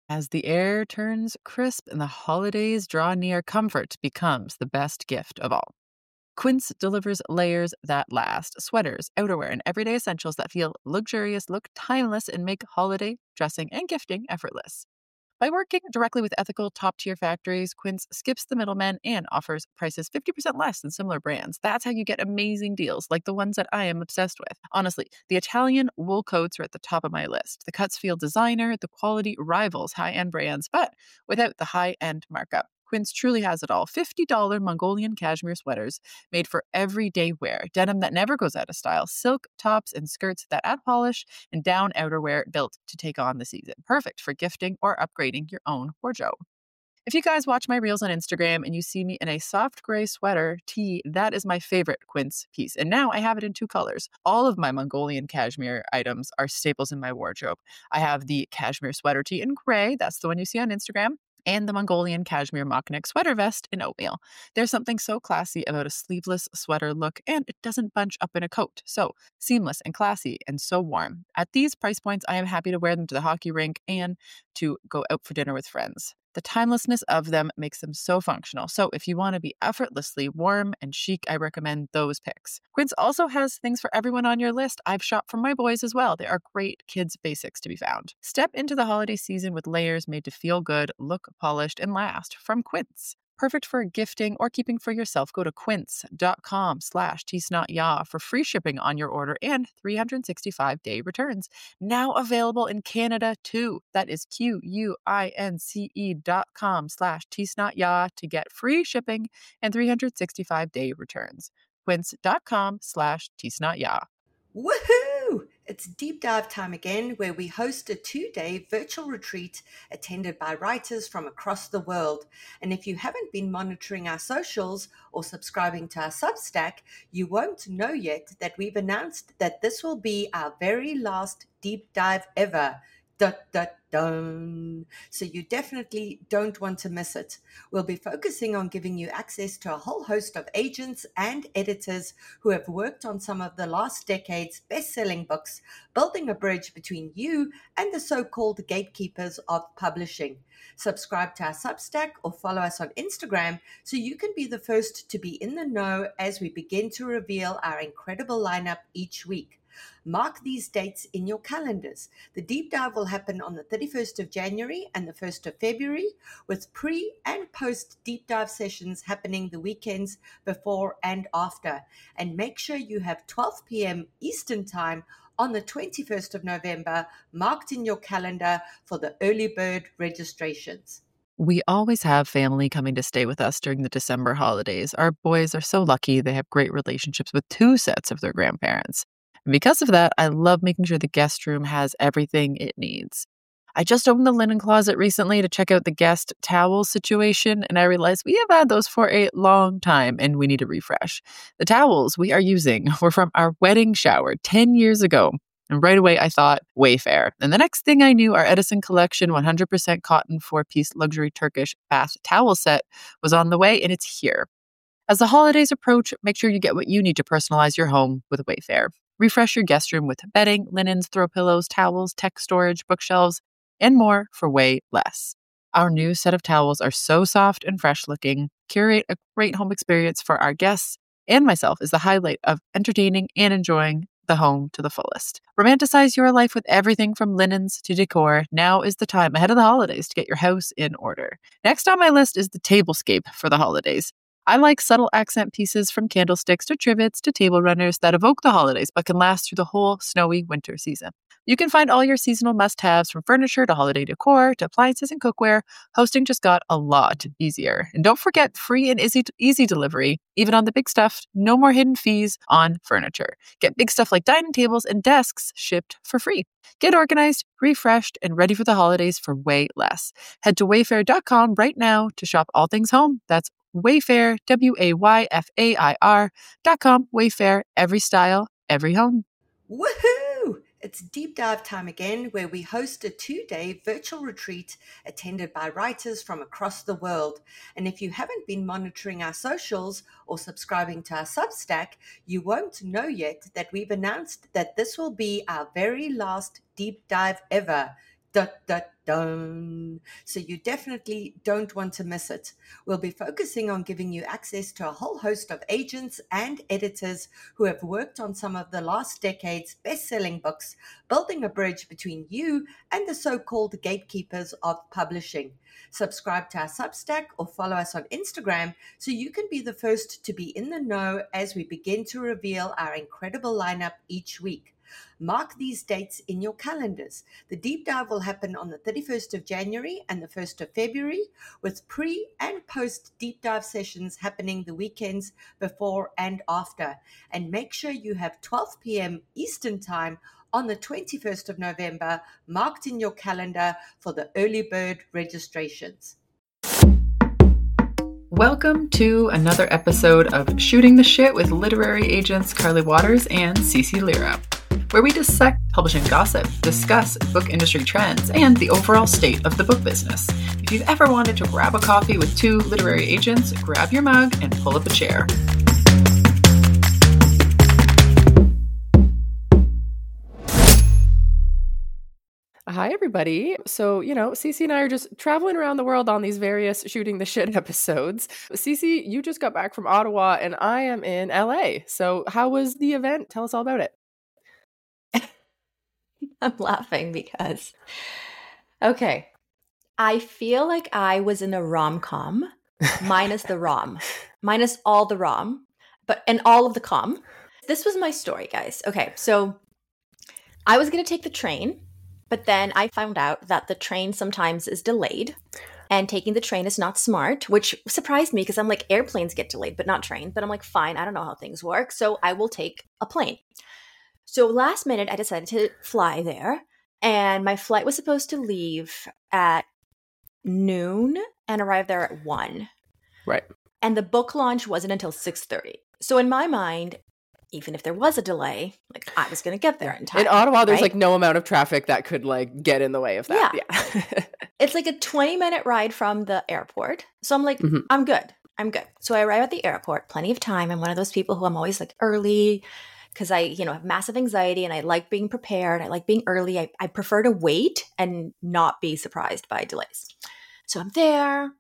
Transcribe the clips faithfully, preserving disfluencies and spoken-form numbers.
As the air turns crisp and the holidays draw near, comfort becomes the best gift of all. Quince delivers layers that last, sweaters, outerwear, and everyday essentials that feel luxurious, look timeless, and make holiday dressing and gifting effortless. By working directly with ethical top-tier factories, Quince skips the middlemen and offers prices fifty percent less than similar brands. That's how you get amazing deals like the ones that I am obsessed with. Honestly, the Italian wool coats are at the top of my list. The cuts feel designer, the quality rivals high-end brands, but without the high-end markup. Quince truly has it all. fifty dollars Mongolian cashmere sweaters made for everyday wear, denim that never goes out of style, silk tops and skirts that add polish, and down outerwear built to take on the season. Perfect for gifting or upgrading your own wardrobe. If you guys watch my reels on Instagram and you see me in a soft gray sweater tee, that is my favorite Quince piece. And now I have it in two colors. All of my Mongolian cashmere items are staples in my wardrobe. I have the cashmere sweater tee in gray. That's the one you see on Instagram. And the Mongolian cashmere mock neck sweater vest in oatmeal. There's something so classy about a sleeveless sweater look, and it doesn't bunch up in a coat. So seamless and classy and so warm. At these price points, I am happy to wear them to the hockey rink and to go out for dinner with friends. The timelessness of them makes them so functional. So if you want to be effortlessly warm and chic, I recommend those picks. Quince also has things for everyone on your list. I've shopped for my boys as well. There are great kids' basics to be found. Step into the holiday season with layers made to feel good, look polished, and last from Quince. Perfect for gifting or keeping for yourself. Go to quince.com slash tsnotya for free shipping on your order and three hundred sixty-five day returns. Now available in Canada too. That is Q-U-I-N-C-E dot com slash tsnotya to get free shipping and three hundred sixty-five day returns. Quince.com slash tsnotya. Woohoo! It's deep dive time again, where we host a two-day virtual retreat attended by writers from across the world. And if you haven't been monitoring our socials or subscribing to our Substack, you won't know yet that we've announced that this will be our very last deep dive ever. Dun, dun, dun. So you definitely don't want to miss it. We'll be focusing on giving you access to a whole host of agents and editors who have worked on some of the last decade's best-selling books, building a bridge between you and the so-called gatekeepers of publishing. Subscribe to our Substack or follow us on Instagram so you can be the first to be in the know as we begin to reveal our incredible lineup each week. Mark these dates in your calendars. The deep dive will happen on the thirty-first of January and the first of February, with pre and post deep dive sessions happening the weekends before and after. And make sure you have twelve p.m. Eastern Time on the twenty-first of November marked in your calendar for the early bird registrations. We always have family coming to stay with us during the December holidays. Our boys are so lucky they have great relationships with two sets of their grandparents. And because of that, I love making sure the guest room has everything it needs. I just opened the linen closet recently to check out the guest towel situation, and I realized we have had those for a long time and we need a refresh. The towels we are using were from our wedding shower ten years ago. And right away, I thought Wayfair. And the next thing I knew, our Edison Collection one hundred percent cotton four-piece luxury Turkish bath towel set was on the way, and it's here. As the holidays approach, make sure you get what you need to personalize your home with Wayfair. Refresh your guest room with bedding, linens, throw pillows, towels, tech storage, bookshelves, and more for way less. Our new set of towels are so soft and fresh looking. Curate a great home experience for our guests and myself is the highlight of entertaining and enjoying the home to the fullest. Romanticize your life with everything from linens to decor. Now is the time ahead of the holidays to get your house in order. Next on my list is the tablescape for the holidays. I like subtle accent pieces from candlesticks to trivets to table runners that evoke the holidays but can last through the whole snowy winter season. You can find all your seasonal must-haves from furniture to holiday decor to appliances and cookware. Hosting just got a lot easier. And don't forget free and easy, easy delivery, even on the big stuff. No more hidden fees on furniture. Get big stuff like dining tables and desks shipped for free. Get organized, refreshed, and ready for the holidays for way less. Head to wayfair dot com right now to shop all things home. That's Wayfair, W A Y F A I R dot com. Wayfair, every style, every home. Woohoo! It's deep dive time again, where we host a two-day virtual retreat attended by writers from across the world. And if you haven't been monitoring our socials or subscribing to our Substack, you won't know yet that we've announced that this will be our very last deep dive ever. Dun, dun, dun. So you definitely don't want to miss it. We'll be focusing on giving you access to a whole host of agents and editors who have worked on some of the last decade's best-selling books, building a bridge between you and the so-called gatekeepers of publishing. Subscribe to our Substack or follow us on Instagram so you can be the first to be in the know as we begin to reveal our incredible lineup each week. Mark these dates in your calendars. The deep dive will happen on the thirty-first of January and the first of February, with pre and post deep dive sessions happening the weekends before and after. And make sure you have twelve p.m. Eastern Time on the twenty-first of November marked in your calendar for the early bird registrations. Welcome to another episode of Shooting the Shit with literary agents Carly Waters and Cece Lira, where we dissect publishing gossip, discuss book industry trends, and the overall state of the book business. If you've ever wanted to grab a coffee with two literary agents, grab your mug and pull up a chair. Hi, everybody. So, you know, Cece and I are just traveling around the world on these various Shooting the Shit episodes. Cece, you just got back from Ottawa and I am in L A. So how was the event? Tell us all about it. I'm laughing because, okay, I feel like I was in a rom-com minus the rom, minus all the rom, but and all of the com. This was my story, guys. Okay, so I was going to take the train, but then I found out that the train sometimes is delayed and taking the train is not smart, which surprised me because I'm like, airplanes get delayed, but not trains. But I'm like, fine, I don't know how things work, so I will take a plane. So last minute, I decided to fly there, and my flight was supposed to leave at noon and arrive there at one. Right. And the book launch wasn't until six thirty. So in my mind, even if there was a delay, like I was going to get there in time. In Ottawa, there's right? like no amount of traffic that could like get in the way of that. Yeah. yeah. It's like a twenty minute ride from the airport. So I'm like, mm-hmm. I'm good. I'm good. So I arrive at the airport, plenty of time. I'm one of those people who I'm always like early, because I, you know, have massive anxiety and I like being prepared. I like being early. I, I prefer to wait and not be surprised by delays. So I'm there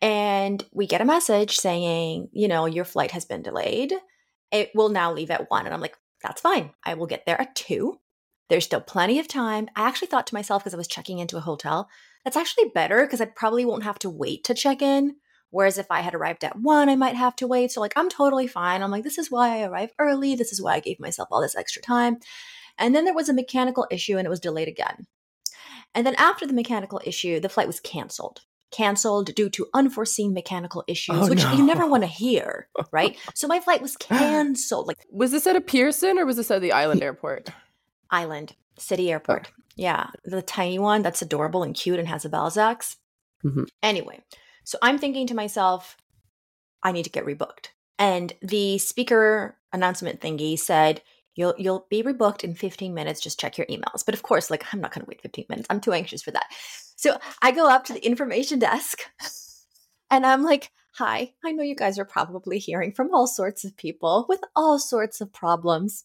and we get a message saying, you know, your flight has been delayed. It will now leave at one. And I'm like, that's fine. I will get there at two. There's still plenty of time. I actually thought to myself, because I was checking into a hotel, that's actually better because I probably won't have to wait to check in. Whereas if I had arrived at one, I might have to wait. So like, I'm totally fine. I'm like, this is why I arrived early. This is why I gave myself all this extra time. And then there was a mechanical issue and it was delayed again. And then after the mechanical issue, the flight was canceled. Canceled due to unforeseen mechanical issues, oh, which no. you never want to hear, right? So my flight was canceled. Like, was this at a Pearson or was this at the Island Airport? Island, City Airport. Oh. Yeah, the tiny one that's adorable and cute and has a Balzac's. Mm-hmm. Anyway. So I'm thinking to myself, I need to get rebooked. And the speaker announcement thingy said, you'll you'll be rebooked in fifteen minutes. Just check your emails. But of course, like, I'm not going to wait fifteen minutes. I'm too anxious for that. So I go up to the information desk and I'm like, hi, I know you guys are probably hearing from all sorts of people with all sorts of problems.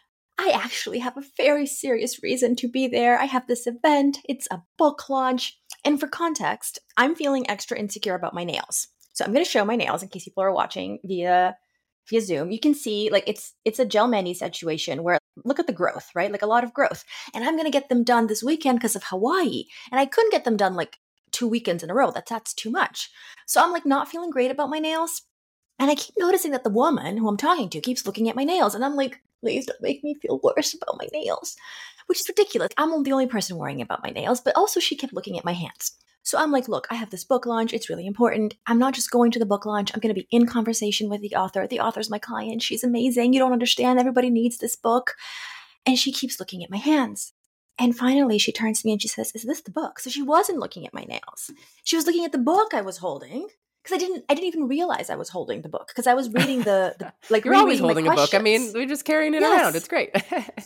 I actually have a very serious reason to be there. I have this event. It's a book launch. And for context, I'm feeling extra insecure about my nails. So I'm going to show my nails in case people are watching via via Zoom. You can see like it's it's a gel mani situation where look at the growth, right? Like a lot of growth. And I'm going to get them done this weekend because of Hawaii. And I couldn't get them done like two weekends in a row. That's that's too much. So I'm like not feeling great about my nails. And I keep noticing that the woman who I'm talking to keeps looking at my nails. And I'm like, please don't make me feel worse about my nails, which is ridiculous. I'm the only person worrying about my nails, but also she kept looking at my hands. So I'm like, look, I have this book launch. It's really important. I'm not just going to the book launch. I'm going to be in conversation with the author. The author's my client. She's amazing. You don't understand. Everybody needs this book. And she keeps looking at my hands. And finally, she turns to me and she says, is this the book? So she wasn't looking at my nails. She was looking at the book I was holding. Because I didn't, I didn't even realize I was holding the book because I was reading the, the like. You're always holding a book. I mean, questions. we're just carrying it Yes. around. It's great.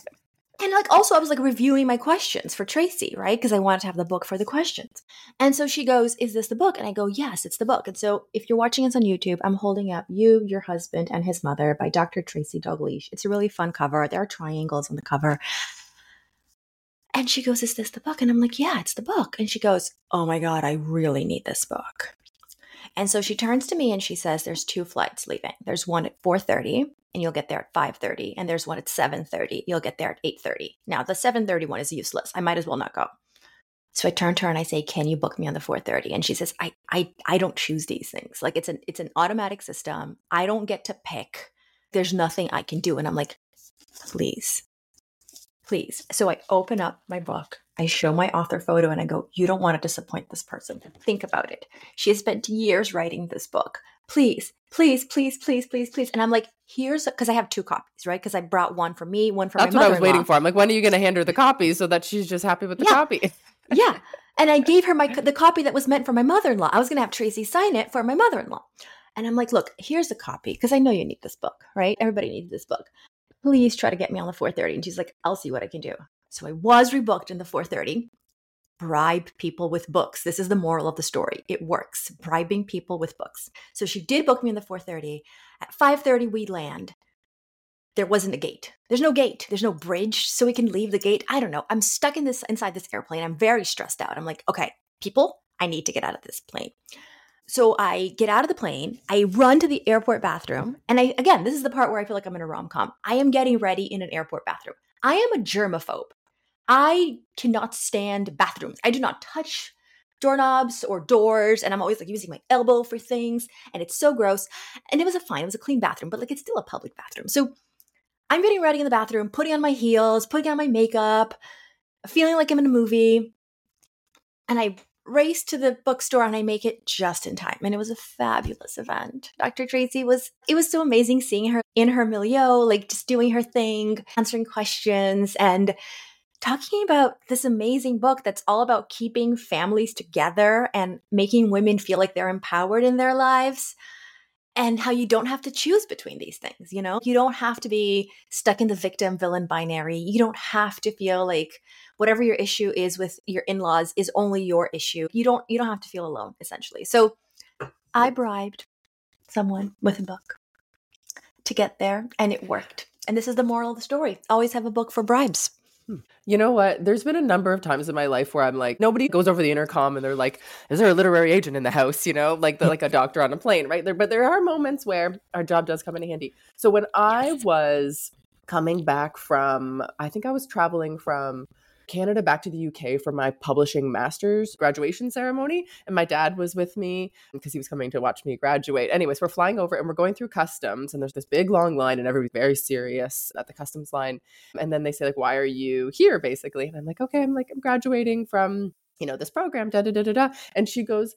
And like also I was like reviewing my questions for Tracy, right? Because I wanted to have the book for the questions. And so she goes, is this the book? And I go, yes, it's the book. And so if you're watching us on YouTube, I'm holding up You, Your Husband, and His Mother by Doctor Tracy Dalgleish. It's a really fun cover. There are triangles on the cover. And she goes, is this the book? And I'm like, yeah, it's the book. And she goes, oh my God, I really need this book. And so she turns to me and she says, there's two flights leaving. There's one at four thirty and you'll get there at five thirty. And there's one at seven thirty. You'll get there at eight thirty. Now, the seven thirty one is useless. I might as well not go. So I turn to her and I say, can you book me on the four thirty? And she says, I I I don't choose these things. Like it's an it's an automatic system. I don't get to pick. There's nothing I can do. And I'm like, please, please. So I open up my book. I show my author photo and I go, you don't want to disappoint this person. Think about it. She has spent years writing this book. Please, please, please, please, please, please. And I'm like, here's, because I have two copies, right? Because I brought one for me, one for That's my mother-in-law. That's what I was waiting for. I'm like, when are you going to hand her the copy so that she's just happy with the yeah. copy? Yeah. And I gave her my the copy that was meant for my mother-in-law. I was going to have Tracy sign it for my mother-in-law. And I'm like, look, here's a copy because I know you need this book, right? Everybody needs this book. Please try to get me on the four thirty. And she's like, I'll see what I can do. So I was rebooked in the four thirty. Bribe people with books. This is the moral of the story. It works. Bribing people with books. So she did book me in the four thirty. At five thirty, we land. There wasn't a gate. There's no gate. There's no bridge so we can leave the gate. I don't know. I'm stuck in this inside this airplane. I'm very stressed out. I'm like, okay, people, I need to get out of this plane. So I get out of the plane. I run to the airport bathroom. And I, again, this is the part where I feel like I'm in a rom-com. I am getting ready in an airport bathroom. I am a germaphobe. I cannot stand bathrooms. I do not touch doorknobs or doors. And I'm always like using my elbow for things. And it's so gross. And it was a fine. It was a clean bathroom, but like it's still a public bathroom. So I'm getting ready in the bathroom, putting on my heels, putting on my makeup, feeling like I'm in a movie. And I race to the bookstore and I make it just in time. And it was a fabulous event. Doctor Tracy was, it was so amazing seeing her in her milieu, like just doing her thing, answering questions and talking about this amazing book that's all about keeping families together and making women feel like they're empowered in their lives and how you don't have to choose between these things. You know, you don't have to be stuck in the victim villain binary. You don't have to feel like whatever your issue is with your in-laws is only your issue. You don't, you don't have to feel alone, essentially. So I bribed someone with a book to get there and it worked. And this is the moral of the story. Always have a book for bribes. You know what? There's been a number of times in my life where I'm like, nobody goes over the intercom and they're like, is there a literary agent in the house? You know, like the, like a doctor on a plane, right? There, but there are moments where our job does come in handy. So when I Yes. was coming back from, I think I was traveling from Canada back to the U K for my publishing master's graduation ceremony. And my dad was with me because he was coming to watch me graduate. Anyways, we're flying over and we're going through customs and there's this big long line and everybody's very serious at the customs line. And then they say like, why are you here basically? And I'm like, okay, I'm like, I'm graduating from, you know, this program, da, da, da, da, da. And she goes,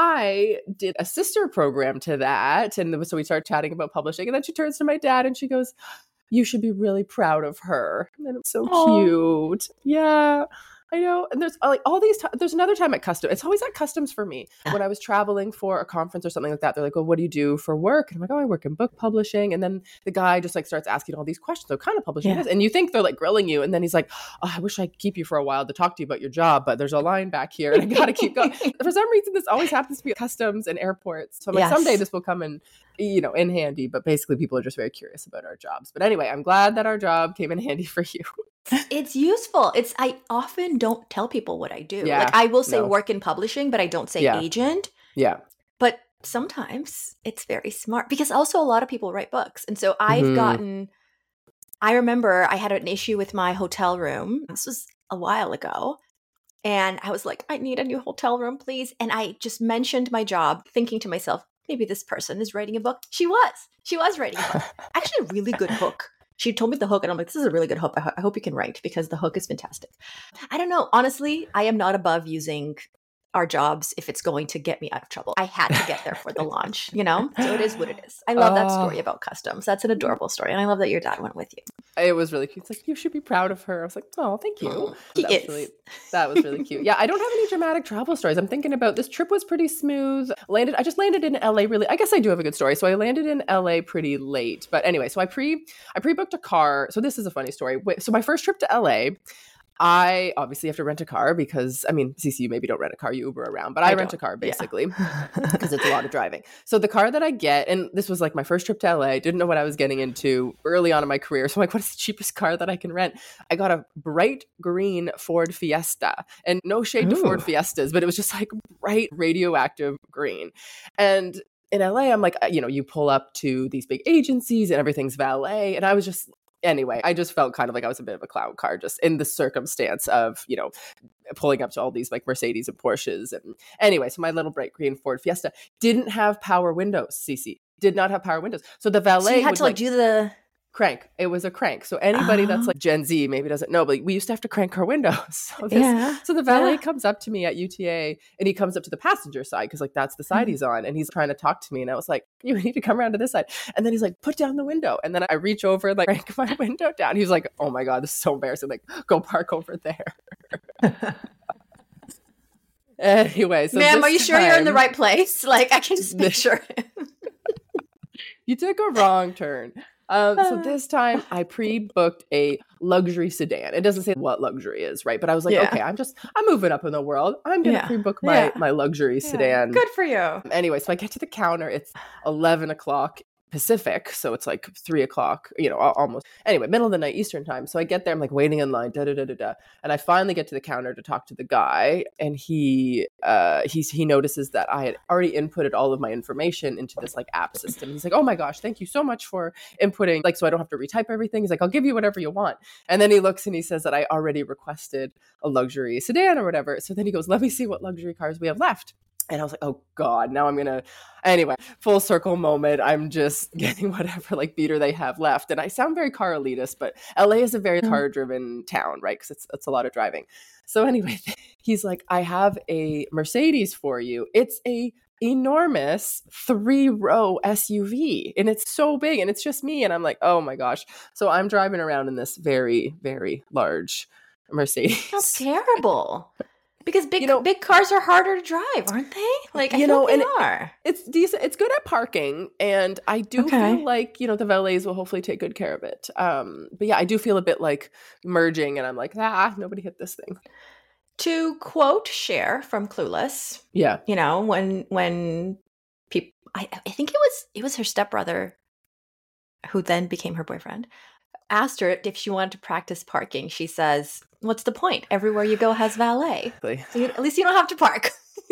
I did a sister program to that. And so we start chatting about publishing. And then she turns to my dad and she goes, you should be really proud of her. And it's so Aww. cute. Yeah, I know. And there's like all these, t- there's another time at customs. It's always at customs for me. When I was traveling for a conference or something like that, they're like, well, what do you do for work? And I'm like, oh, I work in book publishing. And then the guy just like starts asking all these questions. So kind of publishing Yeah. this. And you think they're like grilling you. And then he's like, oh, I wish I could keep you for a while to talk to you about your job, but there's a line back here and I got to keep going. For some reason, this always happens to be at customs and airports. So I'm like, Yes. someday this will come in, you know, in handy, but basically people are just very curious about our jobs. But anyway, I'm glad that our job came in handy for you. It's useful. It's, I often don't tell people what I do. Yeah, like I will say no. work in publishing, but I don't say Yeah. agent. Yeah. But sometimes it's very smart because also a lot of people write books. And so I've Mhm. gotten, I remember I had an issue with my hotel room. This was a while ago. And I was like, I need a new hotel room, please. And I just mentioned my job, thinking to myself, maybe this person is writing a book. She was. She was writing a book. Actually, a really good hook. She told me the hook, and I'm like, this is a really good hook. I, ho- I hope you can write because the hook is fantastic. I don't know. Honestly, I am not above using our jobs if it's going to get me out of trouble. I had to get there for the launch, you know? So it is what it is. I love that story Oh. about customs. That's an adorable story. And I love that your dad went with you. It was really cute. It's like, you should be proud of her. I was like, oh, thank you. Mm, he that, was is. really, that was really cute. Yeah, I don't have any dramatic travel stories. I'm thinking about this trip was pretty smooth. Landed, I just landed in L A really, I guess I do have a good story. So I landed in L A pretty late. But anyway, so I pre I pre-booked a car. So this is a funny story. Wait, So my first trip to L A, I obviously have to rent a car because, I mean, Cece, you maybe don't rent a car, you Uber around, but I, I rent a car basically because yeah. it's a lot of driving. So the car that I get, and this was like my first trip to L A, didn't know what I was getting into early on in my career. So I'm like, what is the cheapest car that I can rent? I got a bright green Ford Fiesta, and no shade Ooh. to Ford Fiestas, but it was just like bright radioactive green. And in L A, I'm like, you know, you pull up to these big agencies and everything's valet. And I was just, anyway, I just felt kind of like I was a bit of a clown car just in the circumstance of, you know, pulling up to all these like Mercedes and Porsches. And anyway, so my little bright green Ford Fiesta didn't have power windows, Cece. Did not have power windows. So the valet so you had would, to like, like do the... crank. It was a crank. So anybody oh. that's like Gen Z maybe doesn't know, but we used to have to crank our windows. So, this, yeah. so the valet yeah. comes up to me at U T A and he comes up to the passenger side because like that's the side mm-hmm. he's on, and he's trying to talk to me, and I was like, you need to come around to this side. And then he's like, put down the window. And then I reach over and like crank my window down. He was like, oh my God, this is so embarrassing. Like, go park over there. Anyway, so ma'am, are you time, sure you're in the right place? Like, I can just make sure. You took a wrong turn. Um, so this time I pre-booked a luxury sedan. It doesn't say what luxury is, right? But I was like, yeah. okay, I'm just, I'm moving up in the world. I'm going to yeah. pre-book my, yeah. my luxury yeah. sedan. Good for you. Anyway, so I get to the counter. It's eleven o'clock Pacific. So it's like three o'clock, you know, almost. Anyway, middle of the night, Eastern time. So I get there, I'm like waiting in line, da da da da da. And I finally get to the counter to talk to the guy. And he, uh, he's, he notices that I had already inputted all of my information into this like app system. He's like, oh my gosh, thank you so much for inputting. Like, so I don't have to retype everything. He's like, I'll give you whatever you want. And then he looks and he says that I already requested a luxury sedan or whatever. So then he goes, let me see what luxury cars we have left. And I was like, oh God, now I'm going to, anyway, full circle moment. I'm just getting whatever like beater they have left. And I sound very car elitist, but L A is a very car driven town, right? Because it's, it's a lot of driving. So anyway, he's like, I have a Mercedes for you. It's a enormous three row S U V and it's so big and it's just me. And I'm like, oh my gosh. So I'm driving around in this very, very large Mercedes. That's terrible. Because big you know, big cars are harder to drive, aren't they? Like, I you know, they and are. It, it's decent. It's good at parking, and I do okay. feel like, you know, the valets will hopefully take good care of it. Um, but yeah, I do feel a bit like merging, and I'm like, ah, nobody hit this thing. To quote Cher from Clueless, yeah, you know, when when people, I, I think it was it was her stepbrother, who then became her boyfriend, asked her if she wanted to practice parking. She says, what's the point? Everywhere you go has valet. So you, at least you don't have to park.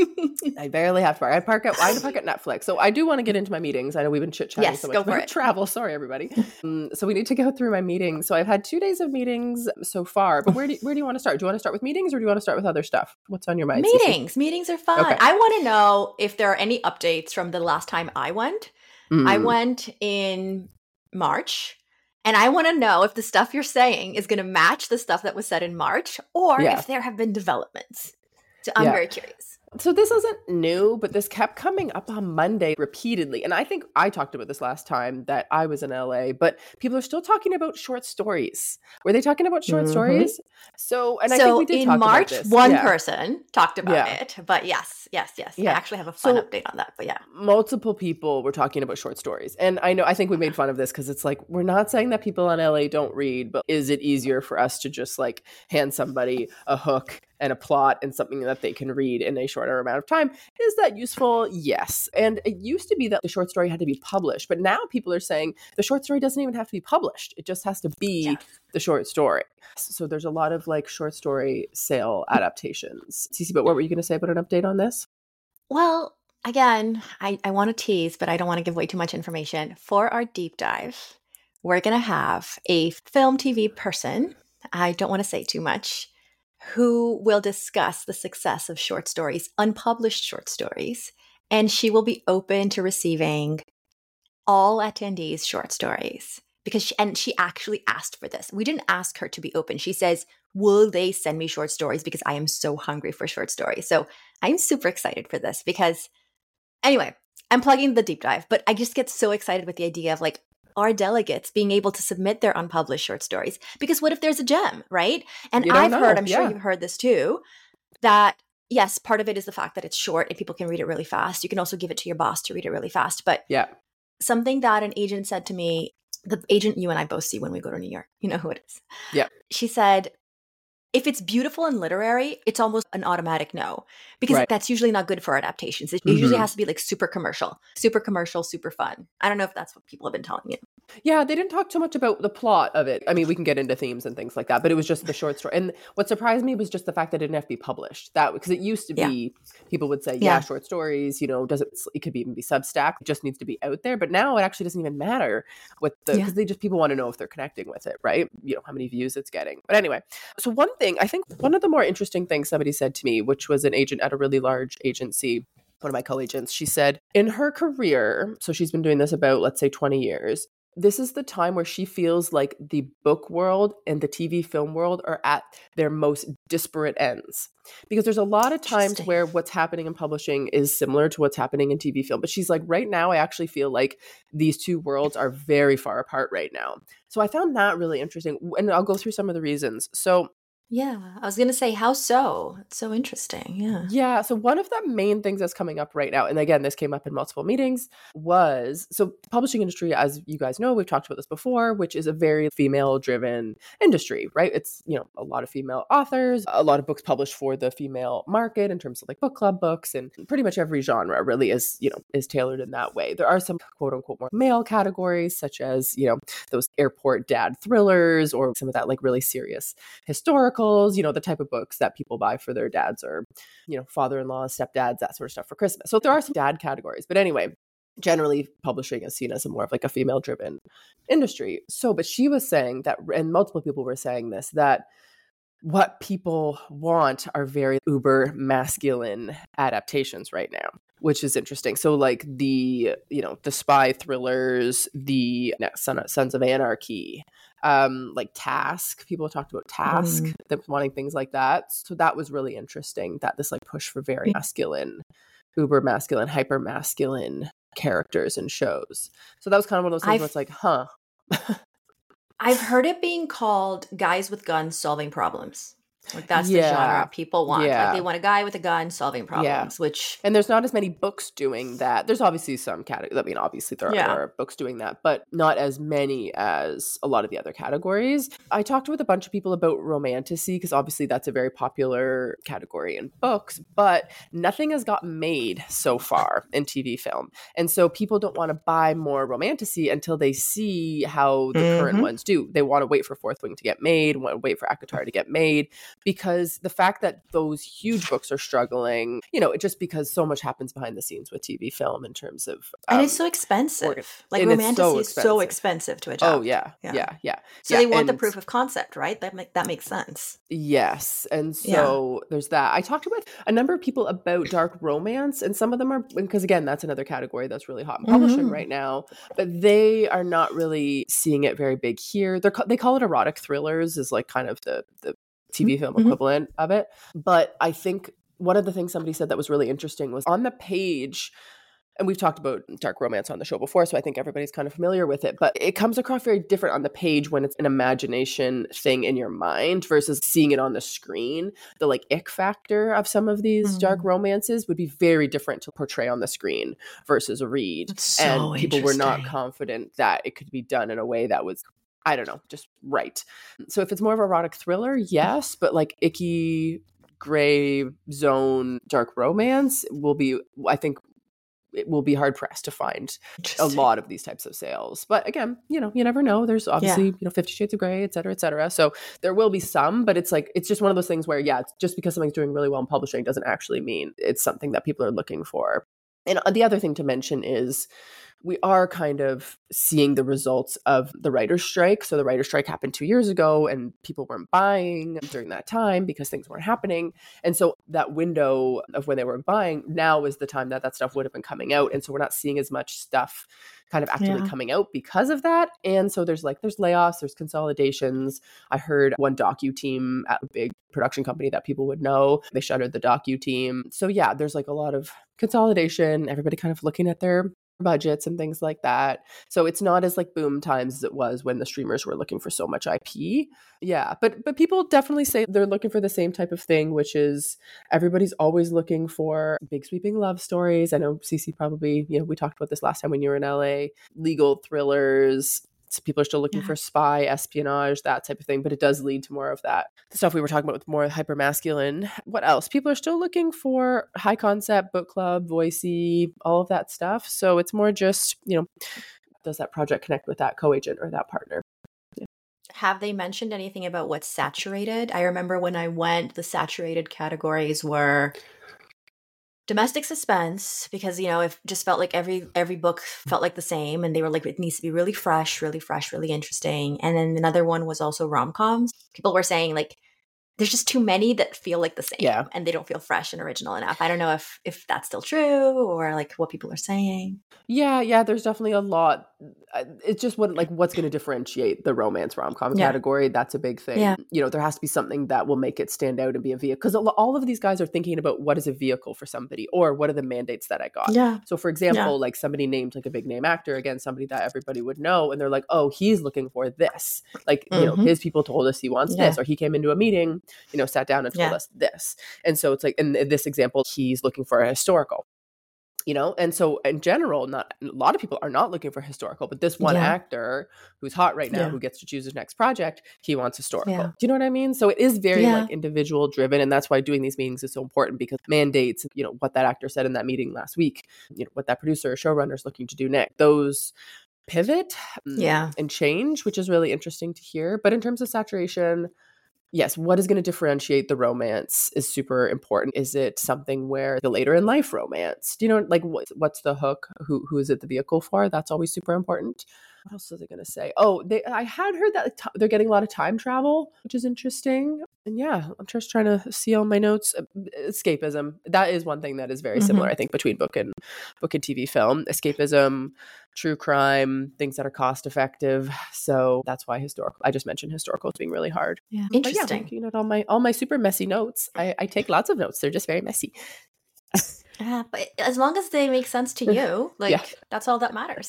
I barely have to park. I park at I have to park at Netflix. So I do want to get into my meetings. I know we've been chit-chatting yes, so much go for about it. travel. Sorry, everybody. um, so we need to go through my meetings. So I've had two days of meetings so far. But where do, where do you want to start? Do you want to start with meetings or do you want to start with other stuff? What's on your mind? Meetings. Cece? Meetings are fun. Okay. I want to know if there are any updates from the last time I went. Mm. I went in March. And I want to know if the stuff you're saying is going to match the stuff that was said in March or yeah. if there have been developments. So I'm yeah. very curious. So this isn't new, but this kept coming up on Monday repeatedly. And I think I talked about this last time that I was in L A, but people are still talking about short stories. Were they talking about short mm-hmm. stories? So, and so I think we did in talk March, about this. one yeah. person talked about yeah. it, but yes, yes, yes. Yeah. I actually have a fun so, update on that, but yeah. Multiple people were talking about short stories. And I know, I think we made fun of this because it's like, we're not saying that people in L A don't read, but is it easier for us to just like hand somebody a hook and a plot and something that they can read in a shorter amount of time? Is that useful? Yes. And it used to be that the short story had to be published, but now people are saying the short story doesn't even have to be published. It just has to be yeah. the short story. So there's a lot of like short story sale adaptations. Cece, but what were you going to say about an update on this? Well, again, I, I want to tease, but I don't want to give away too much information. For our deep dive, we're going to have a film T V person. I don't want to say too much, who will discuss the success of short stories, unpublished short stories, and she will be open to receiving all attendees' short stories. Because she, and she actually asked for this. We didn't ask her to be open. She says, will they send me short stories? Because I am so hungry for short stories. So I'm super excited for this because, anyway, I'm plugging the deep dive, but I just get so excited with the idea of like, our delegates being able to submit their unpublished short stories. Because what if there's a gem, right? And I've know. heard, I'm yeah. sure you've heard this too, that yes, part of it is the fact that it's short and people can read it really fast. You can also give it to your boss to read it really fast. But yeah, something that an agent said to me, the agent you and I both see when we go to New York, you know who it is. Yeah. She said, if it's beautiful and literary, it's almost an automatic no, because Right. that's usually not good for adaptations. It, it Mhm. usually has to be like super commercial, super commercial, super fun. I don't know if that's what people have been telling you. Yeah, they didn't talk too much about the plot of it. I mean, we can get into themes and things like that, but it was just the short story. And what surprised me was just the fact that it didn't have to be published. That because it used to Yeah. be, people would say, yeah, Yeah. short stories, you know, does it? It could be, even be Substack. It just needs to be out there. But now it actually doesn't even matter with the because Yeah. they just people want to know if they're connecting with it, right? You know, how many views it's getting. But anyway, so one thing I think one of the more interesting things somebody said to me, which was an agent at a really large agency. One of my co-agents, she said in her career, so she's been doing this about, let's say, twenty years. This is the time where she feels like the book world and the T V film world are at their most disparate ends. Because there's a lot of times Interesting. where what's happening in publishing is similar to what's happening in T V film. But she's like, right now, I actually feel like these two worlds are very far apart right now. So I found that really interesting. And I'll go through some of the reasons. So Yeah. I was going to say, how so? It's so interesting. Yeah. Yeah. So one of the main things that's coming up right now, and again, this came up in multiple meetings, was so the publishing industry, as you guys know, we've talked about this before, which is a very female-driven industry, right? It's, you know, a lot of female authors, a lot of books published for the female market in terms of like book club books, and pretty much every genre really is, you know, is tailored in that way. There are some quote unquote more male categories, such as, you know, those airport dad thrillers or some of that like really serious historical, you know, the type of books that people buy for their dads or, you know, father-in-law, stepdads, that sort of stuff for Christmas. So there are some dad categories. But anyway, generally publishing is seen as a more of like a female-driven industry. So, but she was saying that, and multiple people were saying this, that what people want are very uber masculine adaptations right now, which is interesting. So like the, you know, the spy thrillers, the Son- Sons of Anarchy, um, like Task. People talked about Task, Mm. them wanting things like that. So that was really interesting, that this like push for very masculine, uber masculine, hyper masculine characters and shows. So that was kind of one of those things I've- where it's like, huh. I've heard it being called guys with guns solving problems. Like that's Yeah. the genre people want. Yeah. Like they want a guy with a gun solving problems, which And there's not as many books doing that. There's obviously some categories. I mean, obviously there are, Yeah. there are books doing that, but not as many as a lot of the other categories. I talked with a bunch of people about romantasy because obviously that's a very popular category in books, but nothing has gotten made so far in T V film. And so people don't want to buy more romantasy until they see how the current Mhm. ones do. They want to wait for Fourth Wing to get made, want to wait for ACOTAR to get made. Because the fact that those huge books are struggling, you know, it just because so much happens behind the scenes with T V film in terms of and um, it's so expensive. organ- Like and it's romantasy so is so expensive. expensive to adopt. oh yeah, yeah, Yeah. yeah, So yeah, they want the and- proof of concept, right? That make, that makes sense. Yes. And so there's that. I talked with a number of people about dark romance, and some of them are, because again, that's another category that's really hot in publishing Mhm. right now, but they are not really seeing it very big here. They're, ca- they call it erotic thrillers, is like kind of the, the T V film Mhm. equivalent of it. But I think one of the things somebody said that was really interesting was on the page, and we've talked about dark romance on the show before, so I think everybody's kind of familiar with it, but it comes across very different on the page when it's an imagination thing in your mind versus seeing it on the screen. The like ick factor of some of these Mm. dark romances would be very different to portray on the screen versus a read. That's so and people were not interesting. confident that it could be done in a way that was, I don't know, just right. So if it's more of an erotic thriller, yes, but like icky, gray zone, dark romance will be, I think, it will be hard pressed to find a Interesting. lot of these types of sales. But again, you know, you never know. There's obviously, Yeah. you know, Fifty Shades of Grey, et cetera, et cetera. So there will be some, but it's like, it's just one of those things where, yeah, it's just because something's doing really well in publishing doesn't actually mean it's something that people are looking for. And the other thing to mention is we are kind of seeing the results of the writer's strike. So the writer's strike happened two years ago and people weren't buying during that time because things weren't happening. And so that window of when they were buying now is the time that that stuff would have been coming out. And so we're not seeing as much stuff kind of actively Yeah. coming out because of that. And so there's like, there's layoffs, there's consolidations. I heard one docu team at a big production company that people would know, they shuttered the docu team. So yeah, there's like a lot of consolidation, everybody kind of looking at their budgets and things like that. So it's not as like boom times as it was when the streamers were looking for so much I P. Yeah, but but people definitely say they're looking for the same type of thing, which is everybody's always looking for big sweeping love stories. I know Cece probably, you know, we talked about this last time when you were in L A, legal thrillers, romance. People are still looking Yeah. for spy, espionage, that type of thing, but it does lead to more of that. The stuff we were talking about with more hypermasculine. What else? People are still looking for high concept, book club, voicey, all of that stuff. So it's more just, you know, does that project connect with that co-agent or that partner? Have they mentioned anything about what's saturated? I remember when I went, the saturated categories were domestic suspense, because, you know, it just felt like every every book felt like the same, and they were like, it needs to be really fresh, really fresh, really interesting. And then another one was also rom-coms. People were saying like there's just too many that feel like the same, Yeah. and they don't feel fresh and original enough. I don't know if if that's still true or like what people are saying. Yeah, yeah, there's definitely a lot. It's just what like what's going to differentiate the romance rom-com Yeah. category. That's a big thing. Yeah. You know, there has to be something that will make it stand out and be a vehicle, because all of these guys are thinking about what is a vehicle for somebody, or what are the mandates that I got. Yeah. So for example, Yeah. like somebody named like a big name actor, again, somebody that everybody would know, and they're like, oh, he's looking for this. Like, you know, Mhm. his people told us he wants Yeah. this, or he came into a meeting, you know, sat down and told Yeah. us this. And so it's like, in this example, he's looking for a historical. You know, and so in general, not a lot of people are not looking for historical, but this one Yeah. actor who's hot right now, Yeah. who gets to choose his next project, he wants historical. Yeah. Do you know what I mean? So it is very Yeah. like individual driven, and that's why doing these meetings is so important, because mandates, you know, what that actor said in that meeting last week, you know, what that producer or showrunner is looking to do next, those pivot mm, Yeah. and change, which is really interesting to hear. But in terms of saturation, yes, what is going to differentiate the romance is super important. Is it something where the later in life romance? Do you know, like what, what's the hook? Who who is it the vehicle for? That's always super important. What else was I going to say? Oh, they, I had heard that t- they're getting a lot of time travel, which is interesting. And yeah, I'm just trying to see all my notes. Escapism. That is one thing that is very Mhm. similar, I think, between book and book and T V film. Escapism, true crime, things that are cost effective. So that's why historical. I just mentioned historical as being really hard. Yeah. But yeah, Interesting. looking at all my all my super messy notes, I, I take lots of notes. They're just very messy. Yeah, but as long as they make sense to you, like Yeah. that's all that matters.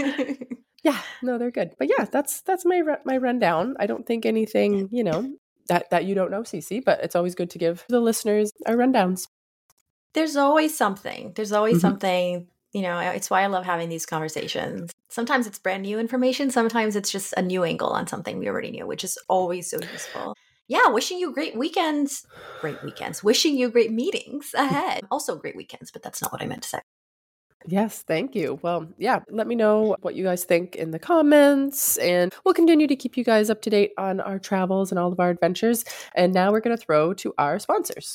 Yeah, no, they're good. But yeah, that's that's my ru- my rundown. I don't think anything, you know, that that you don't know, Cece, but it's always good to give the listeners our rundowns. There's always something. There's always Mhm. something, you know, it's why I love having these conversations. Sometimes it's brand new information. Sometimes it's just a new angle on something we already knew, which is always so useful. Yeah, wishing you great weekends. Great weekends. Wishing you great meetings ahead. Also great weekends, but that's not what I meant to say. Yes, thank you. Well, yeah, let me know what you guys think in the comments, and we'll continue to keep you guys up to date on our travels and all of our adventures. And now we're going to throw to our sponsors.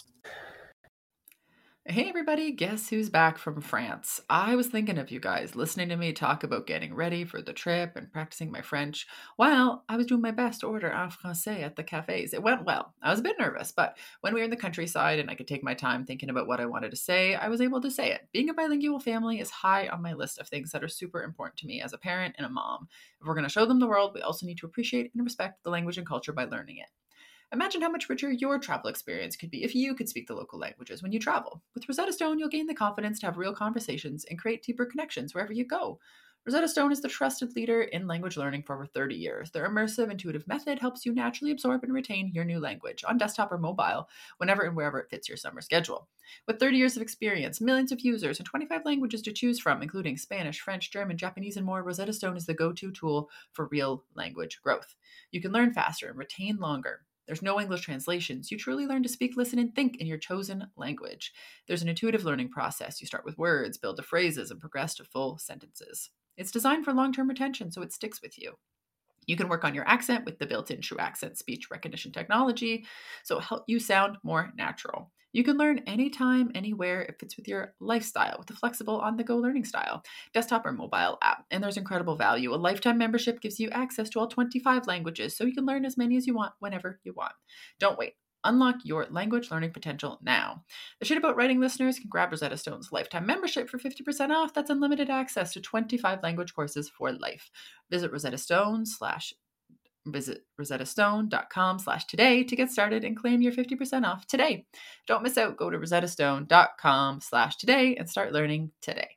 Hey everybody, guess who's back from France? I was thinking of you guys, listening to me talk about getting ready for the trip and practicing my French while I was doing my best to order en français at the cafes. It went well. I was a bit nervous, but when we were in the countryside and I could take my time thinking about what I wanted to say, I was able to say it. Being a bilingual family is high on my list of things that are super important to me as a parent and a mom. If we're going to show them the world, we also need to appreciate and respect the language and culture by learning it. Imagine how much richer your travel experience could be if you could speak the local languages when you travel. With Rosetta Stone, you'll gain the confidence to have real conversations and create deeper connections wherever you go. Rosetta Stone is the trusted leader in language learning for over thirty years. Their immersive, intuitive method helps you naturally absorb and retain your new language on desktop or mobile, whenever and wherever it fits your summer schedule. With thirty years of experience, millions of users, and twenty-five languages to choose from, including Spanish, French, German, Japanese, and more, Rosetta Stone is the go-to tool for real language growth. You can learn faster and retain longer. There's no English translations. You truly learn to speak, listen, and think in your chosen language. There's an intuitive learning process. You start with words, build to phrases, and progress to full sentences. It's designed for long-term retention, so it sticks with you. You can work on your accent with the built-in True Accent speech recognition technology, so it'll help you sound more natural. You can learn anytime, anywhere. It fits with your lifestyle with a flexible on-the-go learning style, desktop or mobile app. And there's incredible value. A lifetime membership gives you access to all twenty-five languages, so you can learn as many as you want whenever you want. Don't wait. Unlock your language learning potential now. The Shit About Writing listeners can grab Rosetta Stone's lifetime membership for fifty percent off. That's unlimited access to twenty-five language courses for life. Visit Rosetta Stone slash Visit rosettastone.com slash today to get started and claim your fifty percent off today. Don't miss out. Go to rosettastone.com slash today and start learning today.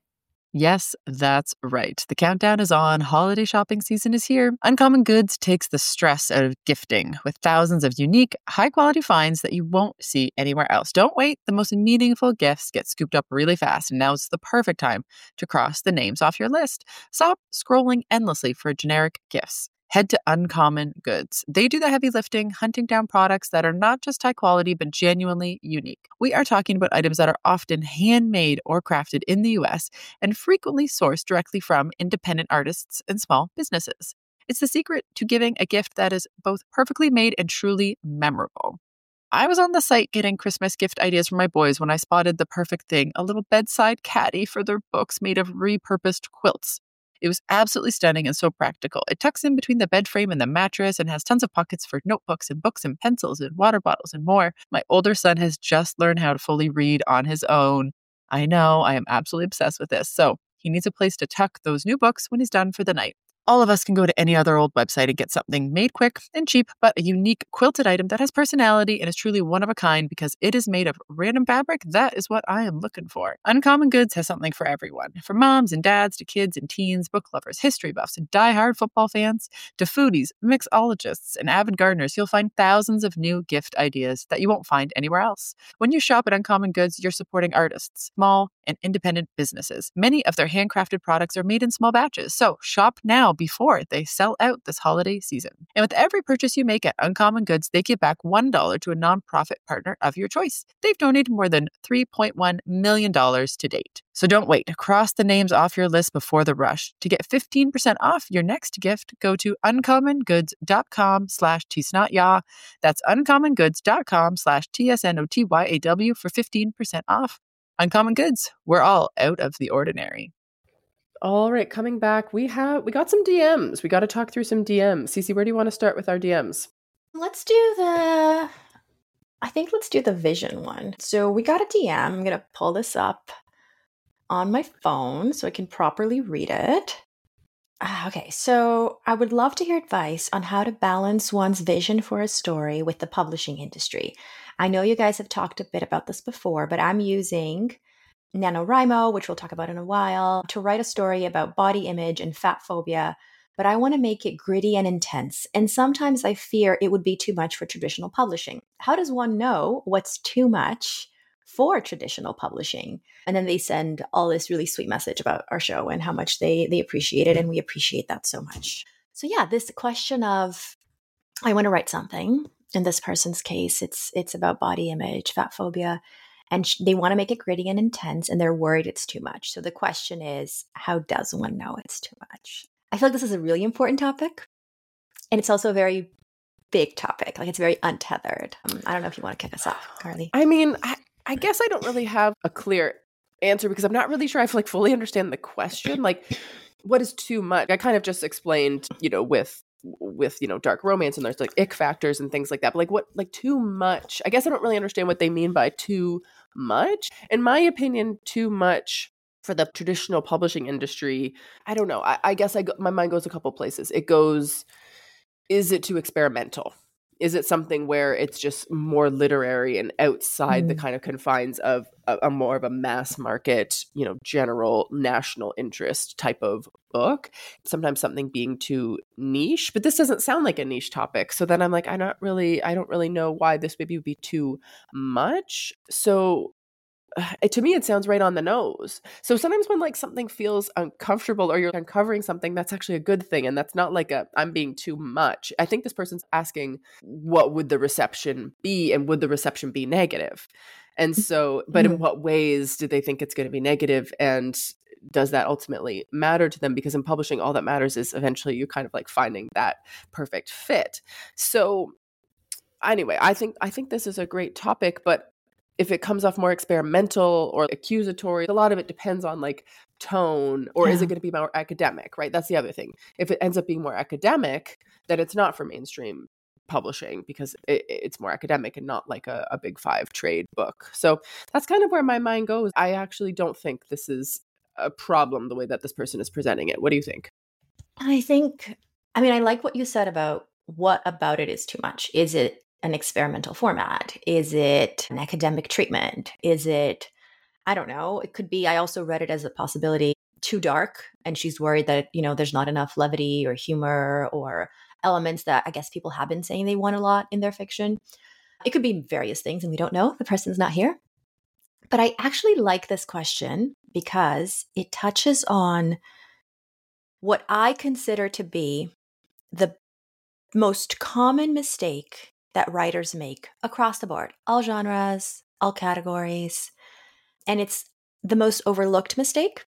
Yes, that's right. The countdown is on. Holiday shopping season is here. Uncommon Goods takes the stress out of gifting with thousands of unique, high-quality finds that you won't see anywhere else. Don't wait. The most meaningful gifts get scooped up really fast, and now's the perfect time to cross the names off your list. Stop scrolling endlessly for generic gifts. Head to Uncommon Goods. They do the heavy lifting, hunting down products that are not just high quality, but genuinely unique. We are talking about items that are often handmade or crafted in the U S and frequently sourced directly from independent artists and small businesses. It's the secret to giving a gift that is both perfectly made and truly memorable. I was on the site getting Christmas gift ideas for my boys when I spotted the perfect thing, a little bedside caddy for their books made of repurposed quilts. It was absolutely stunning and so practical. It tucks in between the bed frame and the mattress and has tons of pockets for notebooks and books and pencils and water bottles and more. My older son has just learned how to fully read on his own. I know, I am absolutely obsessed with this. So he needs a place to tuck those new books when he's done for the night. All of us can go to any other old website and get something made quick and cheap, but a unique quilted item that has personality and is truly one of a kind because it is made of random fabric. That is what I am looking for. Uncommon Goods has something for everyone. From moms and dads to kids and teens, book lovers, history buffs, and die-hard football fans, to foodies, mixologists, and avid gardeners, you'll find thousands of new gift ideas that you won't find anywhere else. When you shop at Uncommon Goods, you're supporting artists, small and independent businesses. Many of their handcrafted products are made in small batches, so shop now before they sell out this holiday season. And with every purchase you make at Uncommon Goods, they give back one dollar to a nonprofit partner of your choice. They've donated more than three point one million dollars to date. So don't wait. Cross the names off your list before the rush. To get fifteen percent off your next gift, go to uncommongoods.com slash tsnotyaw. That's uncommongoods.com slash T-S-N-O-T-Y-A-W for fifteen percent off. Uncommon Goods, we're all out of the ordinary. All right, coming back, we have we got some D Ms. We got to talk through some D Ms. Cece, where do you want to start with our D Ms? Let's do the, I think let's do the vision one. So we got a D M. I'm going to pull this up on my phone so I can properly read it. Uh, okay, so I would love to hear advice on how to balance one's vision for a story with the publishing industry. I know you guys have talked a bit about this before, but I'm using NaNoWriMo, which we'll talk about in a while, to write a story about body image and fat phobia, but I want to make it gritty and intense. And sometimes I fear it would be too much for traditional publishing. How does one know what's too much for traditional publishing? And then they send all this really sweet message about our show and how much they they appreciate it, and we appreciate that so much. So yeah, this question of, I want to write something. In this person's case, it's it's about body image, fat phobia. And sh- they want to make it gritty and intense, and they're worried it's too much. So the question is, how does one know it's too much? I feel like this is a really important topic. And it's also a very big topic. Like, it's very untethered. Um, I don't know if you want to kick us off, Carly. I mean, I, I guess I don't really have a clear answer because I'm not really sure I feel like fully understand the question. Like, what is too much? I kind of just explained, you know, with with, you know, dark romance, and there's like ick factors and things like that. But like, what, like too much? I guess I don't really understand what they mean by too much. In my opinion, too much for the traditional publishing industry, I don't know. I, I guess I go, my mind goes a couple places. It goes, is it too experimental? Is it something where it's just more literary and outside mm. the kind of confines of a, a more of a mass market, you know, general national interest type of book? Sometimes something being too niche, but this doesn't sound like a niche topic. So then I'm like, I'm not really, I don't really know why this maybe would be too much. So uh, to me, it sounds right on the nose. So sometimes when like something feels uncomfortable or you're uncovering something, that's actually a good thing. And that's not like a, I'm being too much. I think this person's asking, what would the reception be? And would the reception be negative? And so, but in what ways do they think it's going to be negative? And does that ultimately matter to them? Because in publishing, all that matters is eventually you kind of like finding that perfect fit. So anyway, I think, I think this is a great topic, but if it comes off more experimental or accusatory, a lot of it depends on like tone, or yeah. is it going to be more academic, right? That's the other thing. If it ends up being more academic, then it's not for mainstream publishing because it, it's more academic and not like a, a big five trade book. So that's kind of where my mind goes. I actually don't think this is a problem the way that this person is presenting it. What do you think? I think, I mean, I like what you said about what about it is too much. Is it an experimental format? Is it an academic treatment? Is it, I don't know, it could be, I also read it as a possibility. too dark and she's worried that, you know, there's not enough levity or humor or elements that I guess people have been saying they want a lot in their fiction. It could be various things and we don't know. The person's not here. But I actually like this question because it touches on what I consider to be the most common mistake that writers make across the board, all genres, all categories. And it's the most overlooked mistake.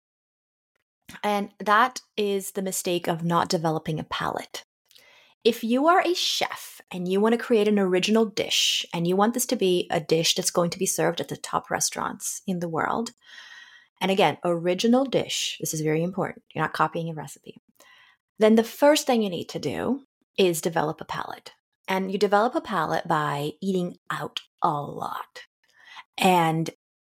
And that is the mistake of not developing a palate. If you are a chef and you want to create an original dish and you want this to be a dish that's going to be served at the top restaurants in the world, and again, original dish, this is very important. You're not copying a recipe. Then the first thing you need to do is develop a palate. And you develop a palate by eating out a lot and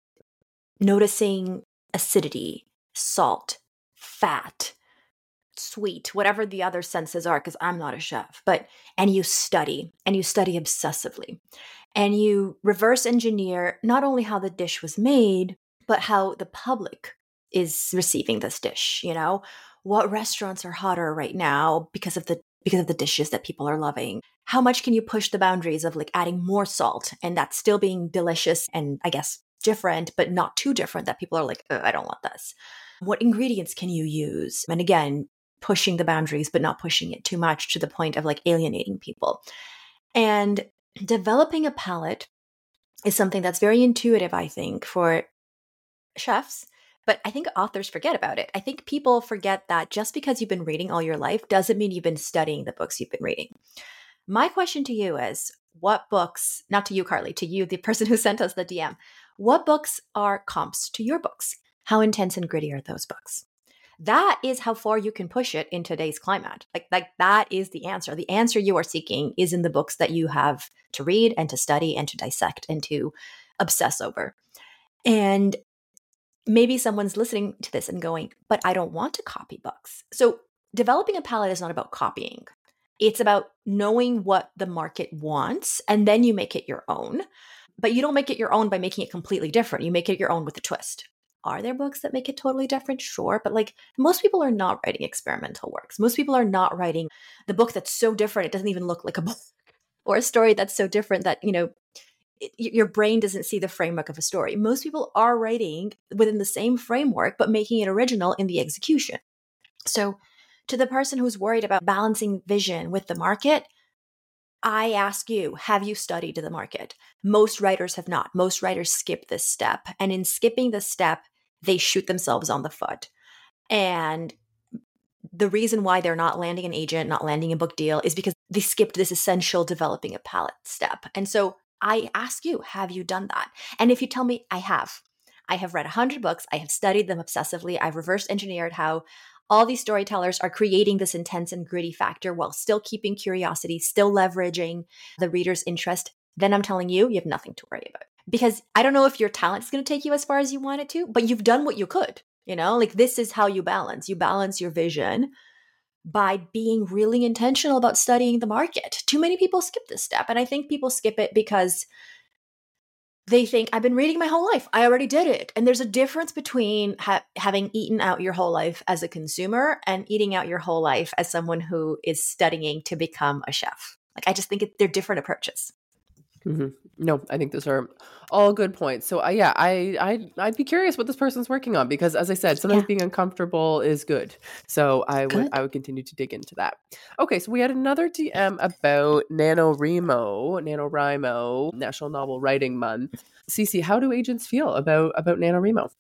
noticing acidity, salt, fat, sweet, whatever the other senses are, because I'm not a chef, but, and you study, and you study obsessively. And you reverse engineer not only how the dish was made, but how the public is receiving this dish. You know, what restaurants are hotter right now because of the because of the dishes that people are loving. How much can you push the boundaries of like adding more salt and that still being delicious and I guess different, but not too different that people are like, oh, I don't want this. What ingredients can you use? And again, pushing the boundaries, but not pushing it too much to the point of like alienating people. And developing a palate is something that's very intuitive, I think, for chefs. But I think authors forget about it. I think people forget that just because you've been reading all your life doesn't mean you've been studying the books you've been reading. My question to you is, what books, not to you, Carly, to you, the person who sent us the D M, what books are comps to your books? How intense and gritty are those books? That is how far you can push it in today's climate. Like, like that is the answer. The answer you are seeking is in the books that you have to read and to study and to dissect and to obsess over. And maybe someone's listening to this and going, but I don't want to copy books. So developing a palate is not about copying. It's about knowing what the market wants, and then you make it your own. But you don't make it your own by making it completely different. You make it your own with a twist. Are there books that make it totally different? Sure. But like most people are not writing experimental works. Most people are not writing the book that's so different it doesn't even look like a book, or a story that's so different that, you know, it, your brain doesn't see the framework of a story. Most people are writing within the same framework, but making it original in the execution. So to the person who's worried about balancing vision with the market, I ask you, have you studied the market? Most writers have not. Most writers skip this step. And in skipping this step, they shoot themselves on the foot. And the reason why they're not landing an agent, not landing a book deal, is because they skipped this essential developing a palette step. And so I ask you, have you done that? And if you tell me, I have. I have read one hundred books. I have studied them obsessively. I've reverse engineered how all these storytellers are creating this intense and gritty factor while still keeping curiosity, still leveraging the reader's interest. Then I'm telling you, you have nothing to worry about. Because I don't know if your talent is going to take you as far as you want it to, but you've done what you could. You know, like this is how you balance. You balance your vision by being really intentional about studying the market. Too many people skip this step. And I think people skip it because they think, I've been reading my whole life. I already did it. And there's a difference between ha- having eaten out your whole life as a consumer and eating out your whole life as someone who is studying to become a chef. Like, I just think it, they're different approaches. Mm-hmm. No, I think those are all good points. So uh, yeah, I, I, I'd be curious what this person's working on, because as I said, sometimes yeah. being uncomfortable is good. So I would, good. I would continue to dig into that. Okay. So we had another D M about NaNoWriMo, NaNoWriMo, National Novel Writing Month. Cece, how do agents feel about, about NaNoWriMo?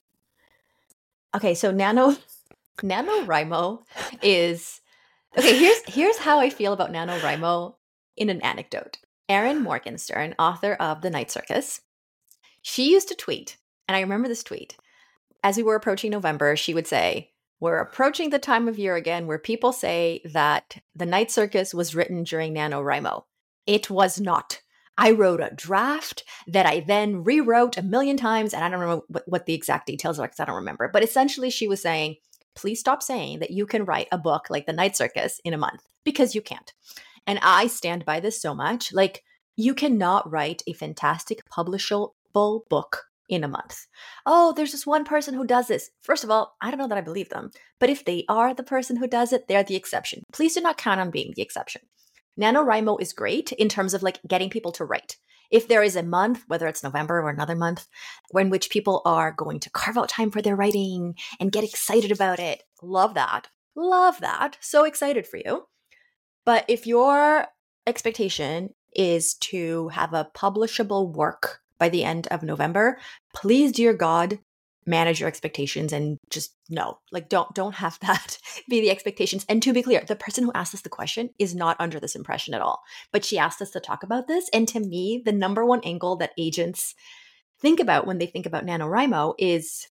Okay. So Nano, NaNoWriMo is, okay, here's, here's how I feel about NaNoWriMo in an anecdote. Erin Morgenstern, author of The Night Circus, she used to tweet, and I remember this tweet. As we were approaching November, she would say, we're approaching the time of year again where people say that The Night Circus was written during NaNoWriMo. It was not. I wrote a draft that I then rewrote a million times, and I don't know what, what the exact details are because I don't remember. But essentially, she was saying, please stop saying that you can write a book like The Night Circus in a month, because you can't. And I stand by this so much. Like, you cannot write a fantastic publishable book in a month. Oh, there's this one person who does this. First of all, I don't know that I believe them, but if they are the person who does it, they're the exception. Please do not count on being the exception. NaNoWriMo is great in terms of like getting people to write. If there is a month, whether it's November or another month, in which people are going to carve out time for their writing and get excited about it, love that. Love that. So excited for you. But if your expectation is to have a publishable work by the end of November, please, dear God, manage your expectations and just no, like don't don't have that be the expectations. And to be clear, the person who asked us the question is not under this impression at all. But she asked us to talk about this. And to me, the number one angle that agents think about when they think about NaNoWriMo is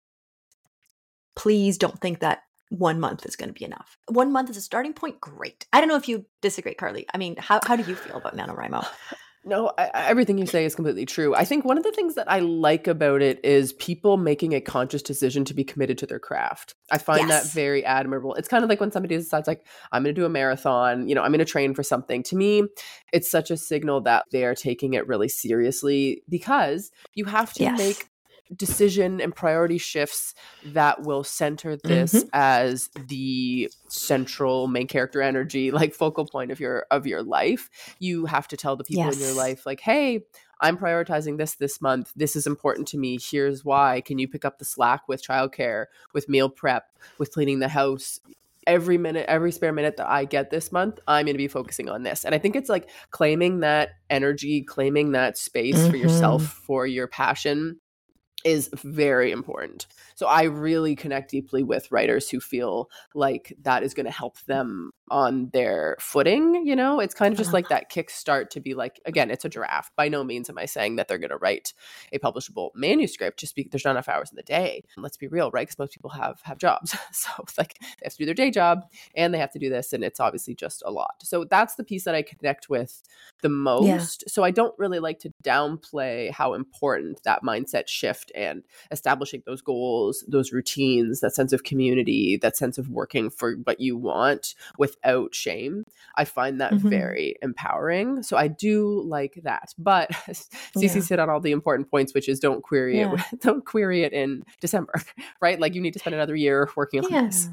please don't think that one month is going to be enough. One month is a starting point. Great. I don't know if you disagree, Carly. I mean, how, how do you feel about NaNoWriMo? No, I, everything you say is completely true. I think one of the things that I like about it is people making a conscious decision to be committed to their craft. I find Yes. that very admirable. It's kind of like when somebody decides like, I'm going to do a marathon, you know, I'm going to train for something. To me, it's such a signal that they are taking it really seriously because you have to Yes. make decision and priority shifts that will center this Mhm. as the central main character energy, like focal point of your of your life. You have to tell the people in your Yes. life like, hey, I'm prioritizing this this month. This is important to me. Here's why. Can you pick up the slack with childcare, with meal prep, with cleaning the house? Every minute, every spare minute that I get this month, I'm going to be focusing on this. And I think it's like claiming that energy, claiming that space for yourself, Mhm. for your passion is very important. So I really connect deeply with writers who feel like that is going to help them on their footing. You know, it's kind of just like that kickstart to be like, again, it's a draft. By no means am I saying that they're going to write a publishable manuscript just because there's not enough hours in the day. And let's be real, right? Because most people have have jobs. So it's like they have to do their day job and they have to do this. And it's obviously just a lot. So that's the piece that I connect with the most. Yeah. So I don't really like to downplay how important that mindset shift and establishing those goals, those routines, that sense of community, that sense of working for what you want without shame. I find that mm-hmm. very empowering. So I do like that. But Cece yeah. hit on all the important points, which is don't query yeah. it. Don't query it in December, right? Like you need to spend another year working on yeah. this.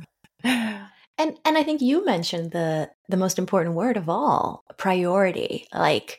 And and I think you mentioned the the most important word of all, priority. Like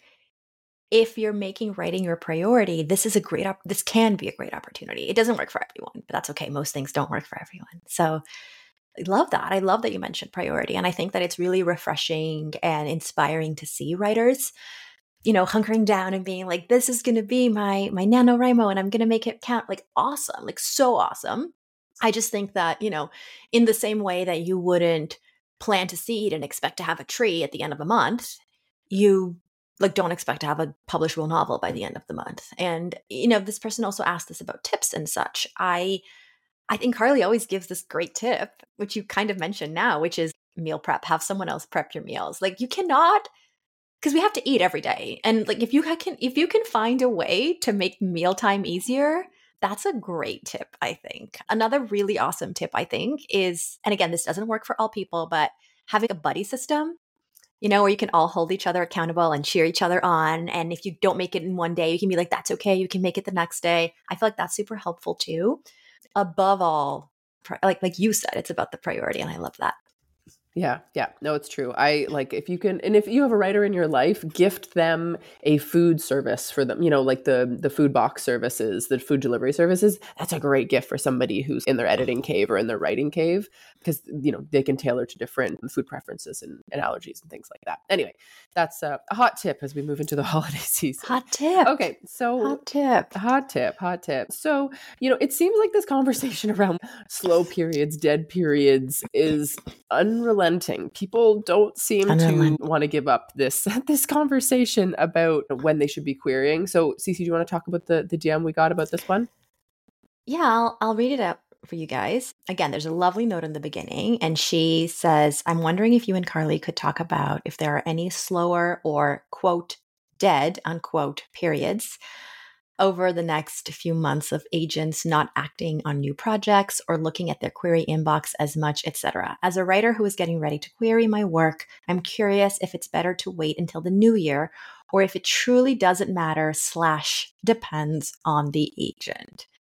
if you're making writing your priority, this is a great op- this can be a great opportunity. It doesn't work for everyone, but that's okay. Most things don't work for everyone. So I love that. I love that you mentioned priority. And I think that it's really refreshing and inspiring to see writers, you know, hunkering down and being like, this is going to be my my NaNoWriMo and I'm going to make it count. Like awesome, like so awesome. I just think that, you know, in the same way that you wouldn't plant a seed and expect to have a tree at the end of a month, you like don't expect to have a publishable novel by the end of the month. And, you know, this person also asked us about tips and such. I I think Carly always gives this great tip, which you kind of mentioned now, which is meal prep. Have someone else prep your meals. Like you cannot, because we have to eat every day. And like if you can if you can find a way to make mealtime easier, that's a great tip, I think. Another really awesome tip, I think, is, and again, this doesn't work for all people, but having a buddy system, you know, where you can all hold each other accountable and cheer each other on. And if you don't make it in one day, you can be like, that's okay. You can make it the next day. I feel like that's super helpful too. Above all, like like you said, it's about the priority. And I love that. Yeah, yeah. No, it's true. I like if you can, and if you have a writer in your life, gift them a food service for them, you know, like the the food box services, the food delivery services. That's a great gift for somebody who's in their editing cave or in their writing cave because, you know, they can tailor to different food preferences and, and allergies and things like that. Anyway, that's a, a hot tip as we move into the holiday season. Hot tip. Okay, so hot tip. Hot tip, hot tip. So, you know, it seems like this conversation around slow periods, dead periods is unrelenting. People don't seem to want to give up this this conversation about when they should be querying. So, Cece, do you want to talk about the, the D M we got about this one? Yeah, I'll, I'll read it out for you guys. Again, there's a lovely note in the beginning, and she says, I'm wondering if you and Carly could talk about if there are any slower or, quote, dead, unquote, periods over the next few months of agents not acting on new projects or looking at their query inbox as much, et cetera. As a writer who is getting ready to query my work, I'm curious if it's better to wait until the new year or if it truly doesn't matter slash depends on the agent.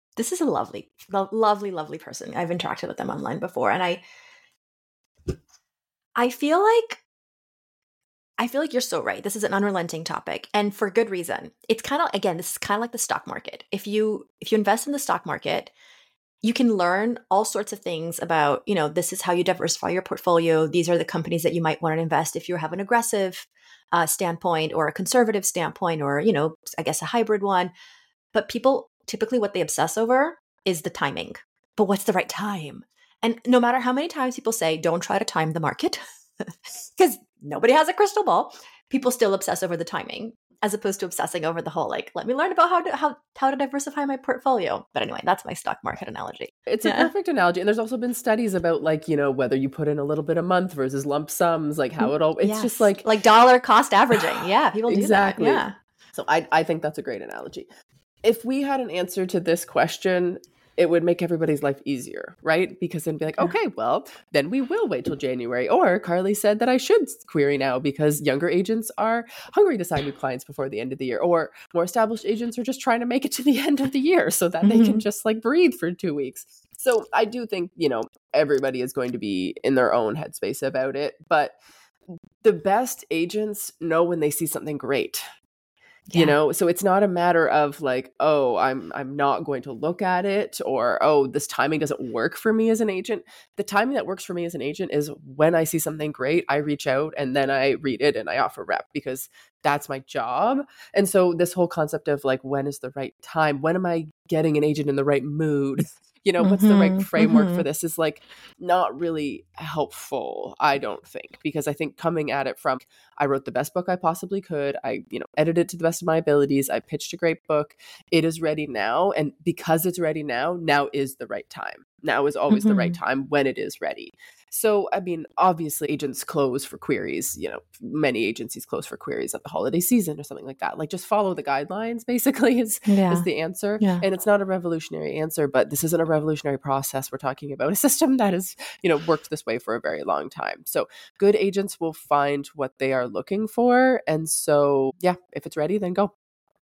this is a lovely, lo- lovely, lovely person. I've interacted with them online before, and I, I feel like, I feel like you're so right. This is an unrelenting topic, and for good reason. It's kind of, again, this is kind of like the stock market. If you if you invest in the stock market, you can learn all sorts of things about, you know, this is how you diversify your portfolio. These are the companies that you might want to invest if you have an aggressive uh, standpoint or a conservative standpoint, or, you know, I guess a hybrid one. But people typically what they obsess over is the timing. But what's the right time? And no matter how many times people say, don't try to time the market, because nobody has a crystal ball, people still obsess over the timing, as opposed to obsessing over the whole, like, let me learn about how to how, how to diversify my portfolio. But anyway, that's my stock market analogy. It's Yeah. a perfect analogy. And there's also been studies about, like, you know, whether you put in a little bit a month versus lump sums, like how it all, it's Yes. just like. Like dollar cost averaging. Yeah, people do Exactly. that. Yeah. So I, I think that's a great analogy. If we had an answer to this question, it would make everybody's life easier, right? Because then be like, okay, well, then we will wait till January. Or Carly said that I should query now because younger agents are hungry to sign new clients before the end of the year. Or more established agents are just trying to make it to the end of the year so that they can just like breathe for two weeks. So I do think, you know, everybody is going to be in their own headspace about it. But the best agents know when they see something great. You know, so it's not a matter of like, oh, I'm I'm not going to look at it, or oh, this timing doesn't work for me as an agent. The timing that works for me as an agent is when I see something great, I reach out and then I read it and I offer rep because that's my job. And so this whole concept of like, when is the right time? When am I getting an agent in the right mood? You know, what's the right framework for this is like not really helpful, I don't think, because I think coming at it from, I wrote the best book I possibly could. I, you know, edited it to the best of my abilities. I pitched a great book. It is ready now. And because it's ready now, now is the right time. Now is always the right time when it is ready. So, I mean, obviously agents close for queries, you know, many agencies close for queries at the holiday season or something like that. Like just follow the guidelines basically is, Yeah. is the answer. Yeah. And it's not a revolutionary answer, but this isn't a revolutionary process. We're talking about a system that has, you know, worked this way for a very long time. So good agents will find what they are looking for. And so, yeah, if it's ready, then go.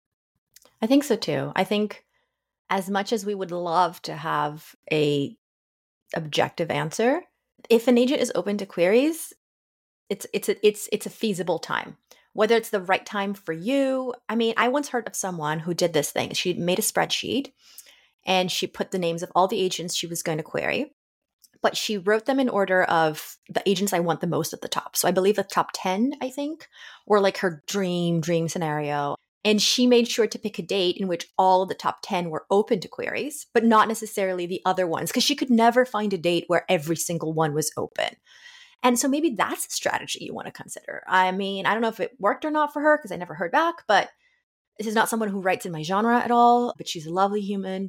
I think so too. I think as much as we would love to have a objective answer, if an agent is open to queries, it's it's a, it's it's a feasible time. Whether it's the right time for you. I mean, I once heard of someone who did this thing. She made a spreadsheet and she put the names of all the agents she was going to query, but she wrote them in order of the agents I want the most at the top. So I believe the top ten, I think, were like her dream dream scenario. And she made sure to pick a date in which all of the top ten were open to queries, but not necessarily the other ones, because she could never find a date where every single one was open. And so maybe that's a strategy you want to consider. I mean, I don't know if it worked or not for her because I never heard back, but this is not someone who writes in my genre at all, but she's a lovely human.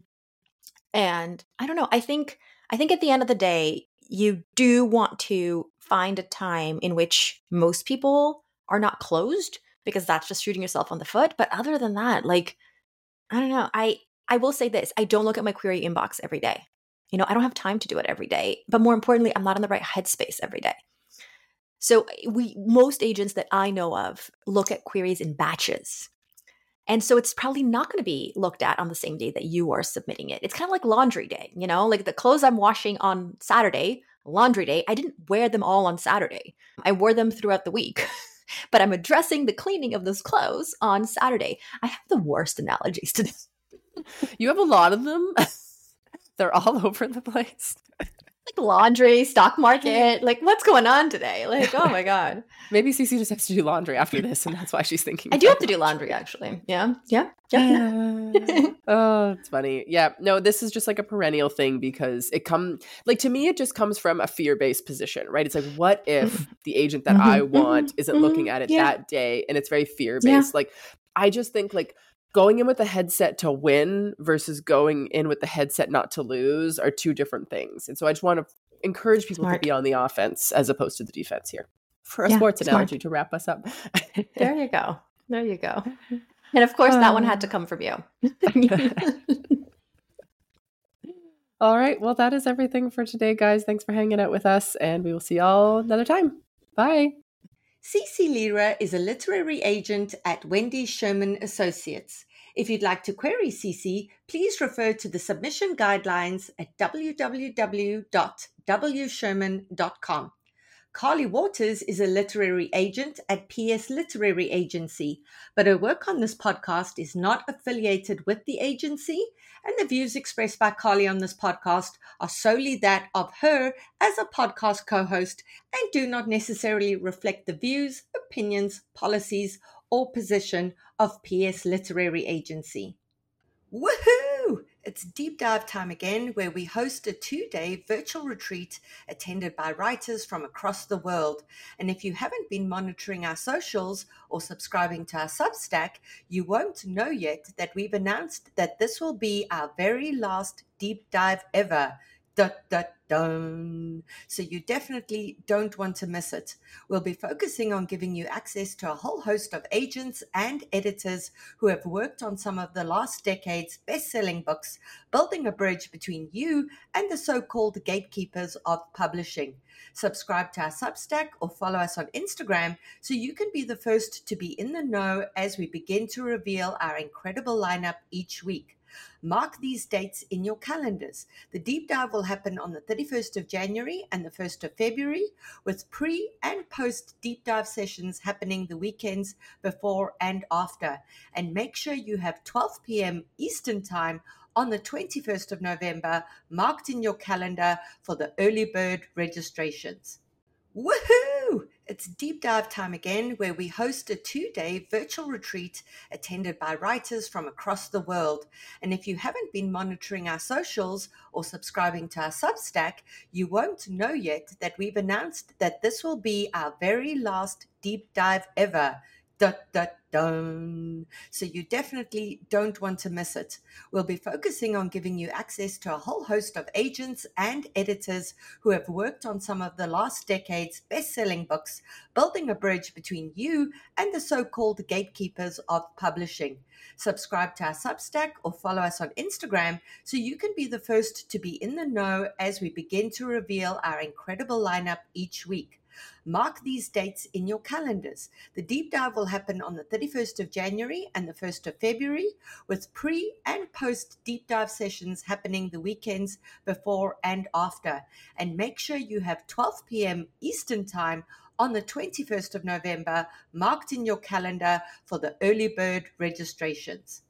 And I don't know, I think I think at the end of the day, you do want to find a time in which most people are not closed, because that's just shooting yourself on the foot. But other than that, like, I don't know. I, I will say this. I don't look at my query inbox every day. You know, I don't have time to do it every day. But more importantly, I'm not in the right headspace every day. So we most agents that I know of look at queries in batches. And so it's probably not going to be looked at on the same day that you are submitting it. It's kind of like laundry day, you know, like the clothes I'm washing on Saturday, laundry day, I didn't wear them all on Saturday. I wore them throughout the week. But I'm addressing the cleaning of those clothes on Saturday. I have the worst analogies to this. You have a lot of them. They're all over the place. Like laundry, stock market, like what's going on today? Like, oh my God. Maybe Cece just has to do laundry after this, and that's why she's thinking. I do have to do laundry, actually. Yeah, yeah, yeah. yeah. Oh, it's funny. Yeah, no, this is just like a perennial thing because it come like to me, it just comes from a fear-based position, right? It's like, what if the agent that mm-hmm, I want mm-hmm, isn't mm-hmm, looking at it yeah. that day, and it's very fear-based. Yeah. Like, I just think like going in with the headset to win versus going in with the headset not to lose are two different things. And so I just want to encourage people Smart. to be on the offense as opposed to the defense here. For a yeah, sports smart. analogy to wrap us up. There you go. There you go. And of course, uh, that one had to come from you. All right. Well, that is everything for today, guys. Thanks for hanging out with us, and we will see y'all another time. Bye. Cece Lyra is a literary agent at Wendy Sherman Associates. If you'd like to query Cece, please refer to the submission guidelines at w w w dot w sherman dot com. Carly Waters is a literary agent at P S Literary Agency, but her work on this podcast is not affiliated with the agency, and the views expressed by Carly on this podcast are solely that of her as a podcast co-host and do not necessarily reflect the views, opinions, policies, or position of P S Literary Agency. Woohoo! It's deep dive time again, where we host a two-day virtual retreat attended by writers from across the world. And if you haven't been monitoring our socials or subscribing to our Substack, you won't know yet that we've announced that this will be our very last deep dive ever. Dun, dun, dun. So you definitely don't want to miss it. We'll be focusing on giving you access to a whole host of agents and editors who have worked on some of the last decade's best-selling books, building a bridge between you and the so-called gatekeepers of publishing. Subscribe to our Substack or follow us on Instagram so you can be the first to be in the know as we begin to reveal our incredible lineup each week. Mark these dates in your calendars. The deep dive will happen on the thirty-first of January and the first of February, with pre and post deep dive sessions happening the weekends before and after. And make sure you have twelve p.m. Eastern Time on the twenty-first of November marked in your calendar for the early bird registrations. Woohoo! It's deep dive time again, where we host a two-day virtual retreat attended by writers from across the world. And if you haven't been monitoring our socials or subscribing to our Substack, you won't know yet that we've announced that this will be our very last deep dive ever. Dun, dun, dun. So you definitely don't want to miss it. We'll be focusing on giving you access to a whole host of agents and editors who have worked on some of the last decade's best-selling books, building a bridge between you and the so-called gatekeepers of publishing. Subscribe to our Substack or follow us on Instagram so you can be the first to be in the know as we begin to reveal our incredible lineup each week. Mark these dates in your calendars. The deep dive will happen on the thirty-first of January and the first of February, with pre and post deep dive sessions happening the weekends before and after. And make sure you have twelve p.m. Eastern Time on the twenty-first of November marked in your calendar for the early bird registrations.